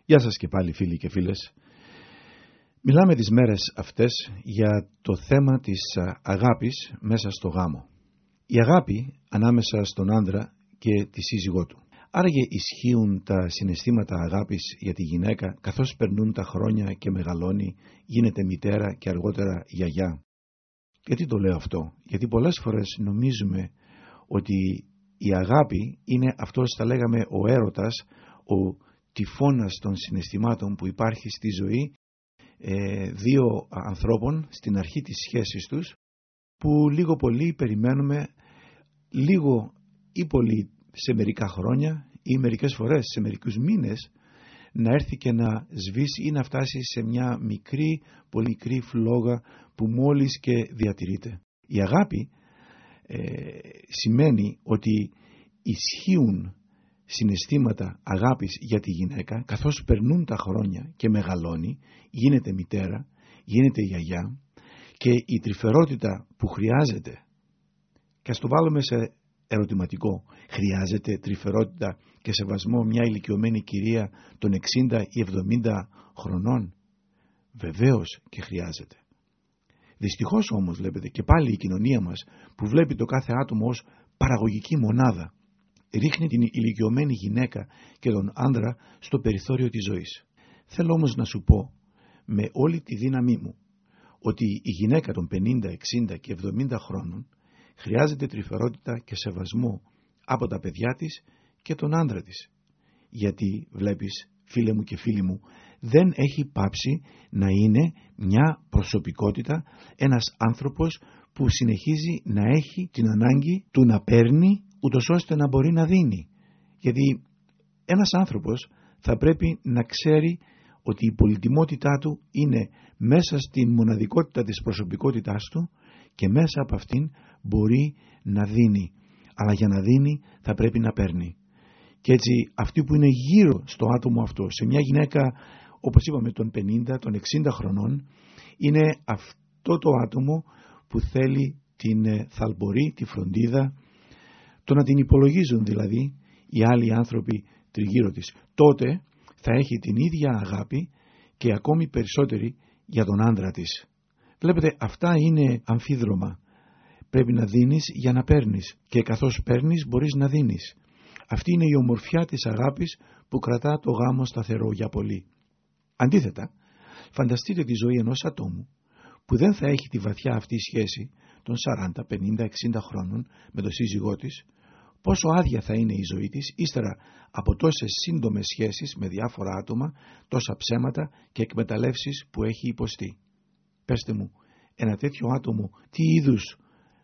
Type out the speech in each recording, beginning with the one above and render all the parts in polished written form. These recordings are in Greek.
Γεια σας και πάλι φίλοι και φίλες. Μιλάμε τις μέρες αυτές για το θέμα της αγάπης μέσα στο γάμο. Η αγάπη ανάμεσα στον άντρα και τη σύζυγό του. Άραγε ισχύουν τα συναισθήματα αγάπης για τη γυναίκα καθώς περνούν τα χρόνια και μεγαλώνει, γίνεται μητέρα και αργότερα γιαγιά. Γιατί το λέω αυτό? Γιατί πολλές φορές νομίζουμε ότι η αγάπη είναι αυτός, θα λέγαμε, ο έρωτας, ο τυφώνας των συναισθημάτων που υπάρχει στη ζωή δύο ανθρώπων στην αρχή της σχέσης τους, που λίγο πολύ περιμένουμε, λίγο ή πολύ σε μερικά χρόνια ή μερικές φορές σε μερικούς μήνες, να έρθει και να σβήσει ή να φτάσει σε μια μικρή, πολύ μικρή φλόγα που μόλις και διατηρείται. Η αγάπη σημαίνει ότι ισχύουν συναισθήματα αγάπης για τη γυναίκα καθώς περνούν τα χρόνια και μεγαλώνει, γίνεται μητέρα, γίνεται γιαγιά, και η τρυφερότητα που χρειάζεται, και ας το βάλουμε σε ερωτηματικό, χρειάζεται τρυφερότητα και σεβασμό μια ηλικιωμένη κυρία των 60 ή 70 χρονών? Βεβαίως και χρειάζεται. Δυστυχώς όμως βλέπετε και πάλι η κοινωνία μας, που βλέπει το κάθε άτομο ως παραγωγική μονάδα, ρίχνει την ηλικιωμένη γυναίκα και τον άντρα στο περιθώριο της ζωής. Θέλω όμως να σου πω με όλη τη δύναμή μου ότι η γυναίκα των 50, 60 και 70 χρόνων χρειάζεται τρυφερότητα και σεβασμό από τα παιδιά της και τον άντρα της. Γιατί βλέπεις, φίλε μου και φίλοι μου, δεν έχει πάψει να είναι μια προσωπικότητα, ένας άνθρωπος που συνεχίζει να έχει την ανάγκη του να παίρνει ούτως ώστε να μπορεί να δίνει. Γιατί ένας άνθρωπος θα πρέπει να ξέρει ότι η πολυτιμότητά του είναι μέσα στην μοναδικότητα της προσωπικότητάς του και μέσα από αυτήν μπορεί να δίνει. Αλλά για να δίνει θα πρέπει να παίρνει. Και έτσι αυτοί που είναι γύρω στο άτομο αυτό, σε μια γυναίκα όπως είπαμε των 50, των 60 χρονών, είναι αυτό το άτομο που θέλει την θαλπορή, τη φροντίδα, το να την υπολογίζουν δηλαδή οι άλλοι άνθρωποι τριγύρω της. Τότε θα έχει την ίδια αγάπη και ακόμη περισσότερη για τον άντρα της. Βλέπετε, αυτά είναι αμφίδρομα. Πρέπει να δίνεις για να παίρνεις, και καθώς παίρνεις μπορείς να δίνεις. Αυτή είναι η ομορφιά της αγάπης που κρατά το γάμο σταθερό για πολύ. Αντίθετα, φανταστείτε τη ζωή ενός ατόμου που δεν θα έχει τη βαθιά αυτή σχέση των 40, 50, 60 χρόνων με τον σύζυγό της, πόσο άδεια θα είναι η ζωή της ύστερα από τόσες σύντομες σχέσεις με διάφορα άτομα, τόσα ψέματα και εκμεταλλεύσεις που έχει υποστεί. Πέστε μου, ένα τέτοιο άτομο τι είδους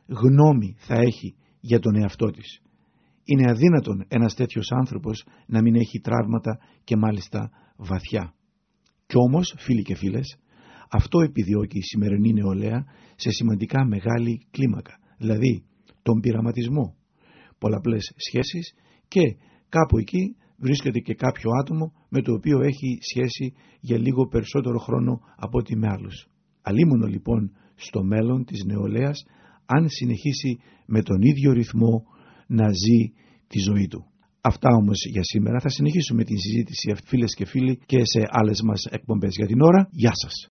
γνώμη θα έχει για τον εαυτό της? Είναι αδύνατον ένας τέτοιος άνθρωπος να μην έχει τραύματα, και μάλιστα βαθιά. Κι όμως, φίλοι και φίλες, αυτό επιδιώκει η σημερινή νεολαία σε σημαντικά μεγάλη κλίμακα, δηλαδή τον πειραματισμό, πολλαπλές σχέσεις, και κάπου εκεί βρίσκεται και κάποιο άτομο με το οποίο έχει σχέση για λίγο περισσότερο χρόνο από ό,τι με άλλους. Αλίμονο λοιπόν στο μέλλον της νεολαίας αν συνεχίσει με τον ίδιο ρυθμό να ζει τη ζωή του. Αυτά όμως για σήμερα. Θα συνεχίσουμε την συζήτηση, φίλες και φίλοι, και σε άλλες μας εκπομπές. Για την ώρα, γεια σας.